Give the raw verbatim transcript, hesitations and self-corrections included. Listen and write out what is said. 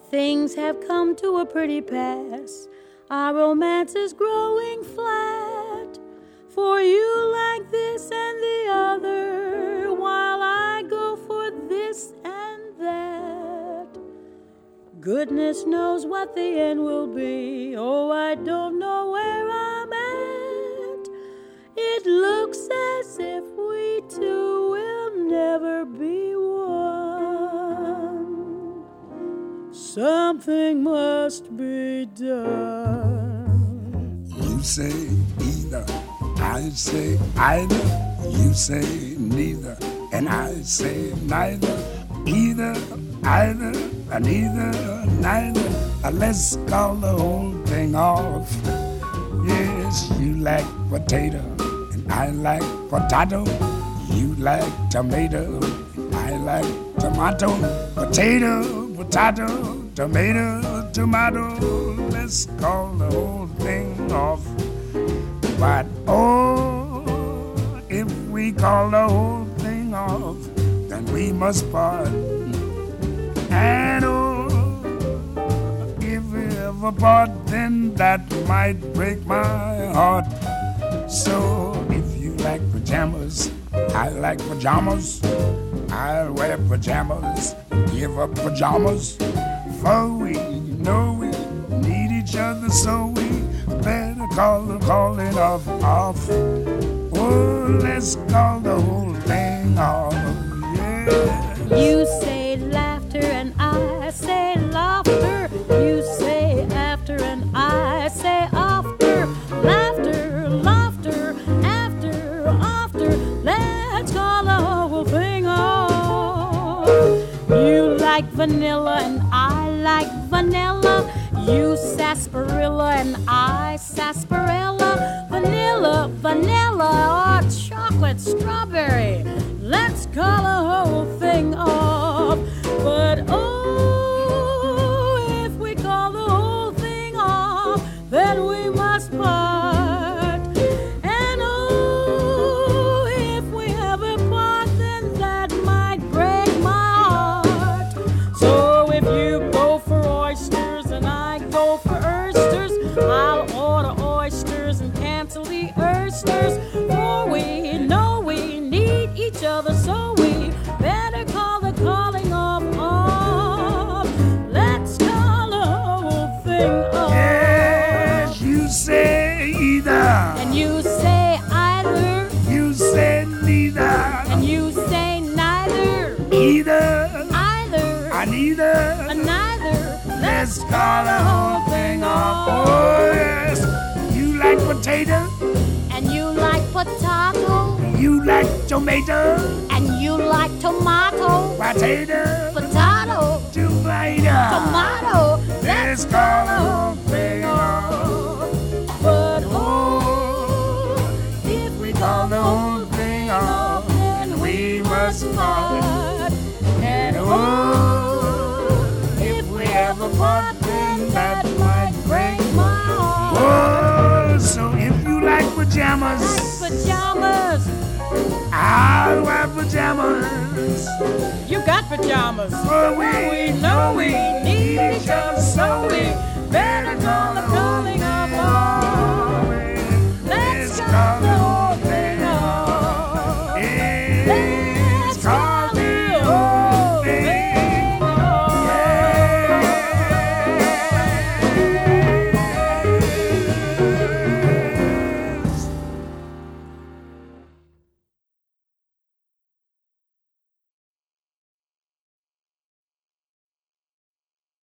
Things have come to a pretty pass. Our romance is growing flat. For you like this and the other, while I go for this and that. Goodness knows what the end will be. Oh, I don't know where I'm at. It looks as if we two will never be one. Something must be done. You say either, I say either. You say neither, and I say neither. Either, either, and neither, neither. Uh, let's call the whole thing off. Yes, you like potato, and I like potato. You like tomato, and I like tomato. Potato, potato, tomato, tomato. Let's call the whole thing off. But oh, if we call the whole thing off, then we must part. And oh, if we ever part, then that might break my heart. So if you like pajamas, I like pajamas. I'll wear pajamas, give up pajamas. For we know we need each other, so we better call the calling off, off. Oh, let's call the whole thing off, yeah. You say laughter and I say laughter. You say after and I say after. Laughter, laughter, after, after. Let's call the whole thing off. You like vanilla and I like vanilla. You sarsaparilla and I sarsaparilla. Vanilla, vanilla, or chocolate, strawberry. Let's call the whole thing off. But oh, if we call the whole thing off, then we must part. And oh, if we ever part, then that might break my heart. So if you go for oysters and I go for oysters, I'll order oysters and cancel the oysters. For we know we need each other, so we better call the calling off off. Let's call the whole thing off. Yes, you say either, And you say either, you say neither, and you say neither, either, either, and neither. and neither. Let's call the whole thing off. Oh yes, you like potato, And you like potato, you like tomato, and you like tomato, potato, potato, tomato. tomato. Let's call the whole thing off. But oh, if we call the whole thing off, then we must part. And oh, if we ever part, then that might break my heart. Oh, so if you like pajamas, Pajamas, I'll wear pajamas. you got pajamas. For we We know we need each other, so we better call the